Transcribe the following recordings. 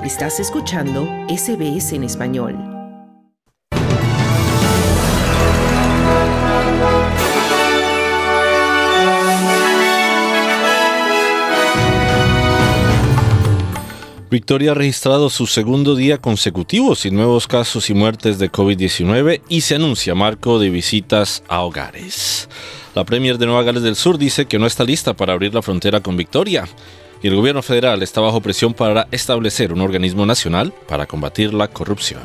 Estás escuchando SBS en español. Victoria ha registrado su segundo día consecutivo sin nuevos casos y muertes de COVID-19 y se anuncia marco de visitas a hogares. La Premier de Nueva Gales del Sur dice que no está lista para abrir la frontera con Victoria y el gobierno federal está bajo presión para establecer un organismo nacional para combatir la corrupción.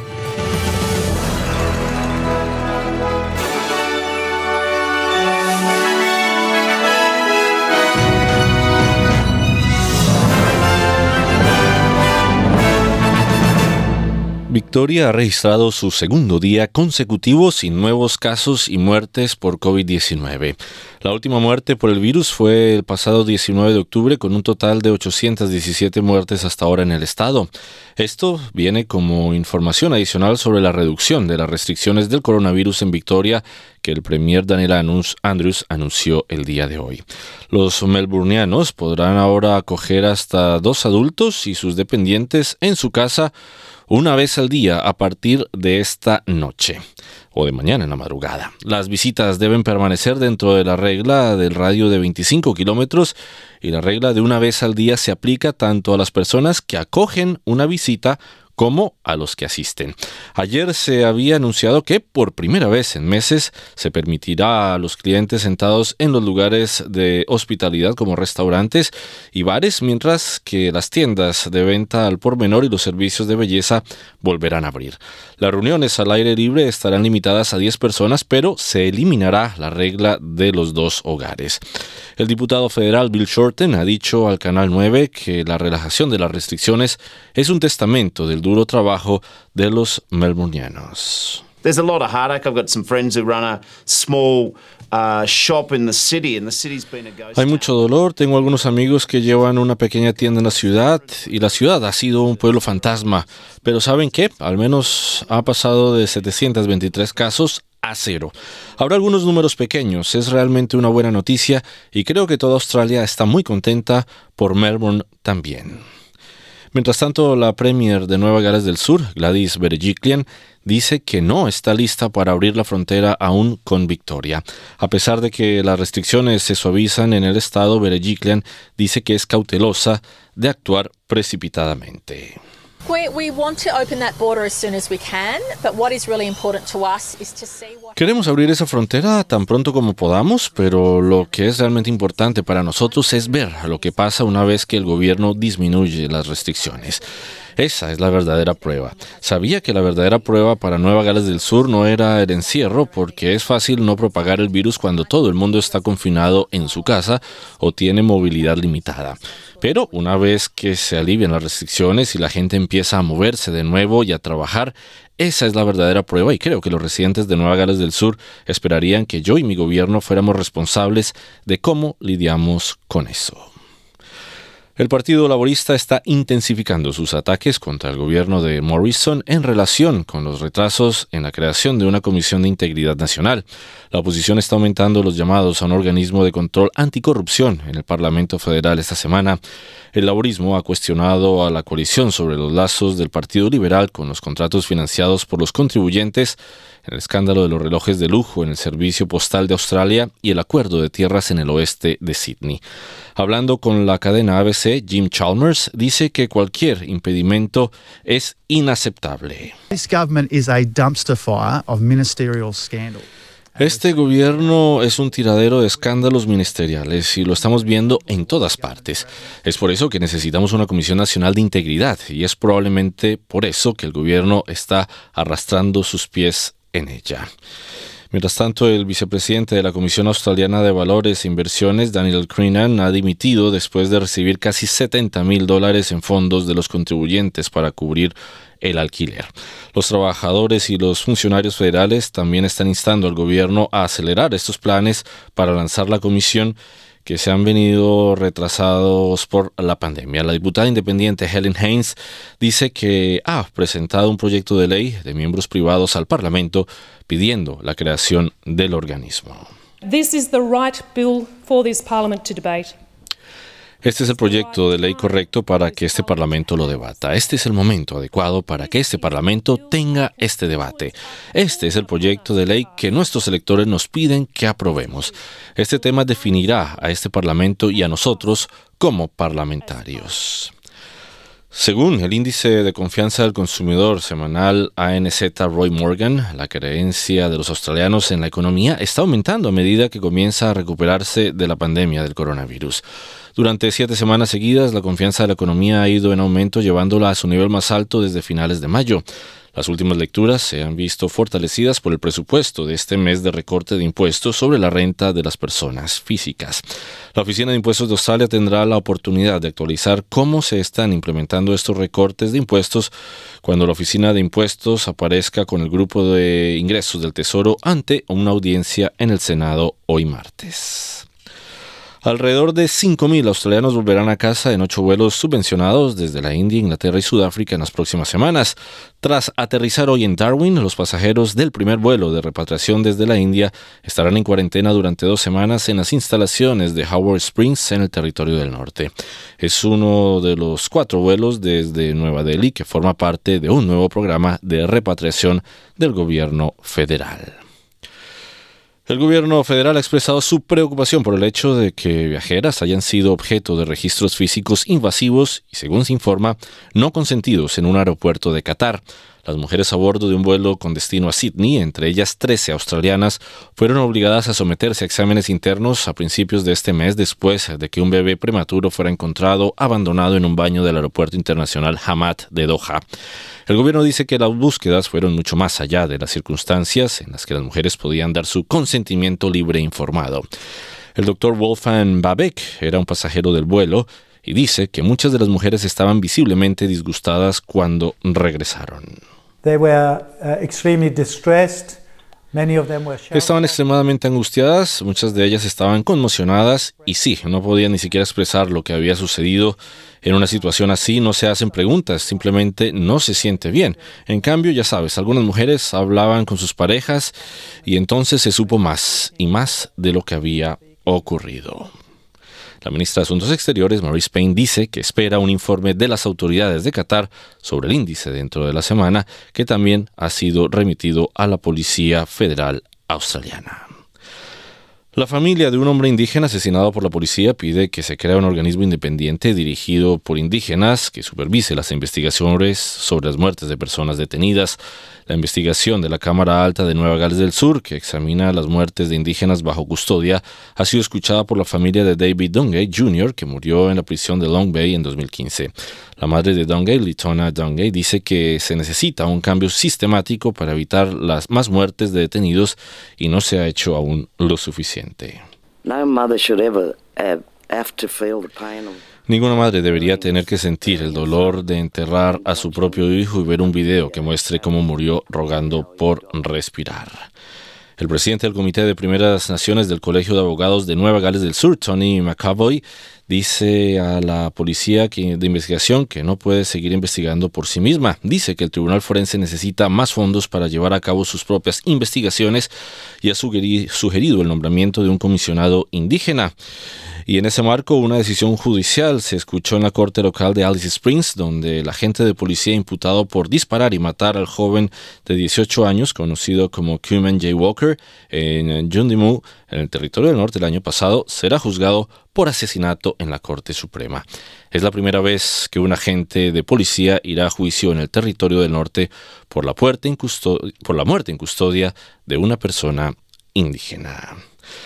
Victoria ha registrado su segundo día consecutivo sin nuevos casos y muertes por COVID-19. La última muerte por el virus fue el pasado 19 de octubre con un total de 817 muertes hasta ahora en el estado. Esto viene como información adicional sobre la reducción de las restricciones del coronavirus en Victoria que el premier Daniel Andrews anunció el día de hoy. Los melburnianos podrán ahora acoger hasta 2 adultos y sus dependientes en su casa una vez al día a partir de esta noche o de mañana en la madrugada. Las visitas deben permanecer dentro de la regla del radio de 25 kilómetros y la regla de una vez al día se aplica tanto a las personas que acogen una visita como a los que asisten. Ayer se había anunciado que por primera vez en meses se permitirá a los clientes sentados en los lugares de hospitalidad como restaurantes y bares, mientras que las tiendas de venta al por menor y los servicios de belleza volverán a abrir. Las reuniones al aire libre estarán limitadas a 10 personas, pero se eliminará la regla de los 2 hogares. El diputado federal Bill Shorten ha dicho al Canal 9 que la relajación de las restricciones es un testamento del duro trabajo de los melburnianos. There's a lot of heartache. I've got some friends who run a small shop in the city and the city's been a ghost Hay town. mucho dolor. Tengo algunos amigos que llevan una pequeña tienda en la ciudad y la ciudad ha sido un pueblo fantasma. Pero ¿saben qué? Al menos ha pasado de 723 casos a 0. Habrá algunos números pequeños. Es realmente una buena noticia y creo que toda Australia está muy contenta por Melbourne también. Mientras tanto, la Premier de Nueva Gales del Sur, Gladys Berejiklian, dice que no está lista para abrir la frontera aún con Victoria. A pesar de que las restricciones se suavizan en el estado, Berejiklian dice que es cautelosa de actuar precipitadamente. We want to open that border as soon as we can, but what is really important to us is to see what... Queremos abrir esa frontera tan pronto como podamos, pero lo que es realmente importante para nosotros es ver lo que pasa una vez que el gobierno disminuye las restricciones. Esa es la verdadera prueba. Sabía que la verdadera prueba para Nueva Gales del Sur no era el encierro, porque es fácil no propagar el virus cuando todo el mundo está confinado en su casa o tiene movilidad limitada. Pero una vez que se alivian las restricciones y la gente empieza a moverse de nuevo y a trabajar, esa es la verdadera prueba y creo que los residentes de Nueva Gales del Sur esperarían que yo y mi gobierno fuéramos responsables de cómo lidiamos con eso. El Partido Laborista está intensificando sus ataques contra el gobierno de Morrison en relación con los retrasos en la creación de una Comisión de Integridad Nacional. La oposición está aumentando los llamados a un organismo de control anticorrupción en el Parlamento Federal esta semana. El laborismo ha cuestionado a la coalición sobre los lazos del Partido Liberal con los contratos financiados por los contribuyentes, el escándalo de los relojes de lujo en el servicio postal de Australia y el acuerdo de tierras en el oeste de Sydney. Hablando con la cadena ABC, Jim Chalmers dice que cualquier impedimento es inaceptable. This government is a dumpster fire of ministerial scandal. Este gobierno es un tiradero de escándalos ministeriales y lo estamos viendo en todas partes. Es por eso que necesitamos una Comisión Nacional de Integridad y es probablemente por eso que el gobierno está arrastrando sus pies en ella. Mientras tanto, el vicepresidente de la Comisión Australiana de Valores e Inversiones, Daniel Creenan, ha dimitido después de recibir casi $70,000 en fondos de los contribuyentes para cubrir el alquiler. Los trabajadores y los funcionarios federales también están instando al gobierno a acelerar estos planes para lanzar la comisión que se han venido retrasados por la pandemia. La diputada independiente Helen Haynes dice que ha presentado un proyecto de ley de miembros privados al Parlamento pidiendo la creación del organismo. This is the right bill for this Parliament to debate. Este es el proyecto de ley correcto para que este Parlamento lo debata. Este es el momento adecuado para que este Parlamento tenga este debate. Este es el proyecto de ley que nuestros electores nos piden que aprobemos. Este tema definirá a este Parlamento y a nosotros como parlamentarios. Según el índice de confianza del consumidor semanal ANZ Roy Morgan, la creencia de los australianos en la economía está aumentando a medida que comienza a recuperarse de la pandemia del coronavirus. Durante 7 semanas seguidas, la confianza de la economía ha ido en aumento, llevándola a su nivel más alto desde finales de mayo. Las últimas lecturas se han visto fortalecidas por el presupuesto de este mes de recorte de impuestos sobre la renta de las personas físicas. La Oficina de Impuestos de Australia tendrá la oportunidad de actualizar cómo se están implementando estos recortes de impuestos cuando la Oficina de Impuestos aparezca con el grupo de ingresos del Tesoro ante una audiencia en el Senado hoy martes. Alrededor de 5.000 australianos volverán a casa en 8 vuelos subvencionados desde la India, Inglaterra y Sudáfrica en las próximas semanas. Tras aterrizar hoy en Darwin, los pasajeros del primer vuelo de repatriación desde la India estarán en cuarentena durante 2 semanas en las instalaciones de Howard Springs en el Territorio del Norte. Es uno de los 4 vuelos desde Nueva Delhi que forma parte de un nuevo programa de repatriación del gobierno federal. El gobierno federal ha expresado su preocupación por el hecho de que viajeras hayan sido objeto de registros físicos invasivos y, según se informa, no consentidos en un aeropuerto de Qatar. Las mujeres a bordo de un vuelo con destino a Sydney, entre ellas 13 australianas, fueron obligadas a someterse a exámenes internos a principios de este mes después de que un bebé prematuro fuera encontrado abandonado en un baño del Aeropuerto Internacional Hamad de Doha. El gobierno dice que las búsquedas fueron mucho más allá de las circunstancias en las que las mujeres podían dar su consentimiento libre e informado. El doctor Wolfgang Babeck era un pasajero del vuelo y dice que muchas de las mujeres estaban visiblemente disgustadas cuando regresaron. They were extremely distressed. Many of them were Estaban extremadamente angustiadas, muchas de ellas estaban conmocionadas y sí, no podían ni siquiera expresar lo que había sucedido. En una situación así no se hacen preguntas, simplemente no se siente bien. En cambio, ya sabes, algunas mujeres hablaban con sus parejas y entonces se supo más y más de lo que había ocurrido. La ministra de Asuntos Exteriores, Marise Payne, dice que espera un informe de las autoridades de Qatar sobre el índice dentro de la semana, que también ha sido remitido a la Policía Federal Australiana. La familia de un hombre indígena asesinado por la policía pide que se crea un organismo independiente dirigido por indígenas que supervise las investigaciones sobre las muertes de personas detenidas. La investigación de la Cámara Alta de Nueva Gales del Sur, que examina las muertes de indígenas bajo custodia, ha sido escuchada por la familia de David Dungay Jr., que murió en la prisión de Long Bay en 2015. La madre de Dungay, Litona Dungay, dice que se necesita un cambio sistemático para evitar las más muertes de detenidos y no se ha hecho aún lo suficiente. No mother should ever have to feel the pain of... Ninguna madre debería tener que sentir el dolor de enterrar a su propio hijo y ver un video que muestre cómo murió rogando por respirar. El presidente del Comité de Primeras Naciones del Colegio de Abogados de Nueva Gales del Sur, Tony McAvoy, dice a la policía de investigación que no puede seguir investigando por sí misma. Dice que el Tribunal Forense necesita más fondos para llevar a cabo sus propias investigaciones y ha sugerido el nombramiento de un comisionado indígena. Y en ese marco, una decisión judicial se escuchó en la corte local de Alice Springs, donde el agente de policía imputado por disparar y matar al joven de 18 años, conocido como Cuman J. Walker, en Jundimu, en el Territorio del Norte el año pasado, será juzgado por asesinato en la Corte Suprema. Es la primera vez que un agente de policía irá a juicio en el Territorio del Norte por la muerte en custodia de una persona indígena.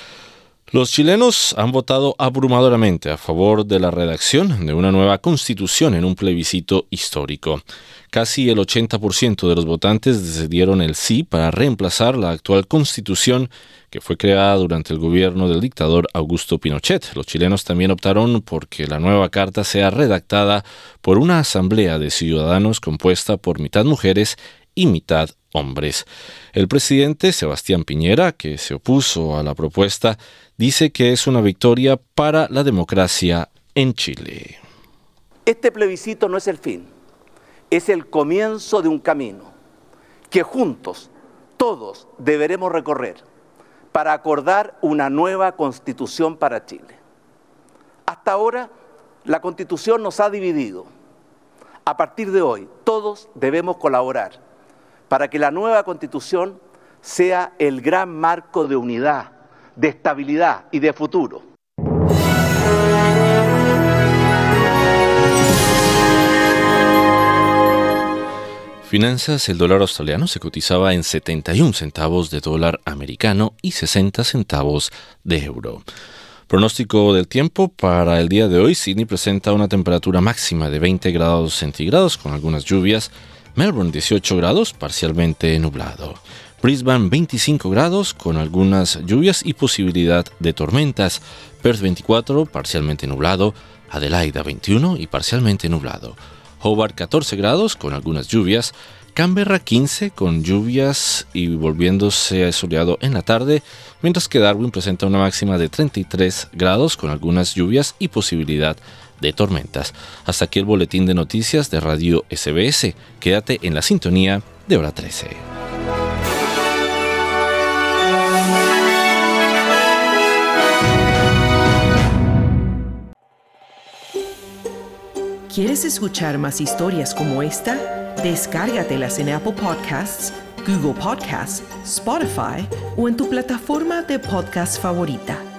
Los chilenos han votado abrumadoramente a favor de la redacción de una nueva constitución en un plebiscito histórico. Casi el 80% de los votantes decidieron el sí para reemplazar la actual constitución que fue creada durante el gobierno del dictador Augusto Pinochet. Los chilenos también optaron por que la nueva carta sea redactada por una asamblea de ciudadanos compuesta por mitad mujeres y mitad hombres. El presidente Sebastián Piñera, que se opuso a la propuesta, dice que es una victoria para la democracia en Chile. Este plebiscito no es el fin, es el comienzo de un camino que juntos, todos, deberemos recorrer para acordar una nueva constitución para Chile. Hasta ahora, la Constitución nos ha dividido. A partir de hoy, todos debemos colaborar para que la nueva Constitución sea el gran marco de unidad, de estabilidad y de futuro. Finanzas, el dólar australiano se cotizaba en 71 centavos de dólar americano y 60 centavos de euro. Pronóstico del tiempo para el día de hoy. Sydney presenta una temperatura máxima de 20 grados centígrados con algunas lluvias. Melbourne 18 grados, parcialmente nublado. Brisbane 25 grados con algunas lluvias y posibilidad de tormentas. Perth 24, parcialmente nublado. Adelaida 21 y parcialmente nublado. Hobart 14 grados con algunas lluvias. Canberra 15 con lluvias y volviéndose soleado en la tarde, mientras que Darwin presenta una máxima de 33 grados con algunas lluvias y posibilidad de tormentas. Hasta aquí el boletín de noticias de Radio SBS. Quédate en la sintonía de Hora 13. ¿Quieres escuchar más historias como esta? Descárgatelas en Apple Podcasts, Google Podcasts, Spotify o en tu plataforma de podcast favorita.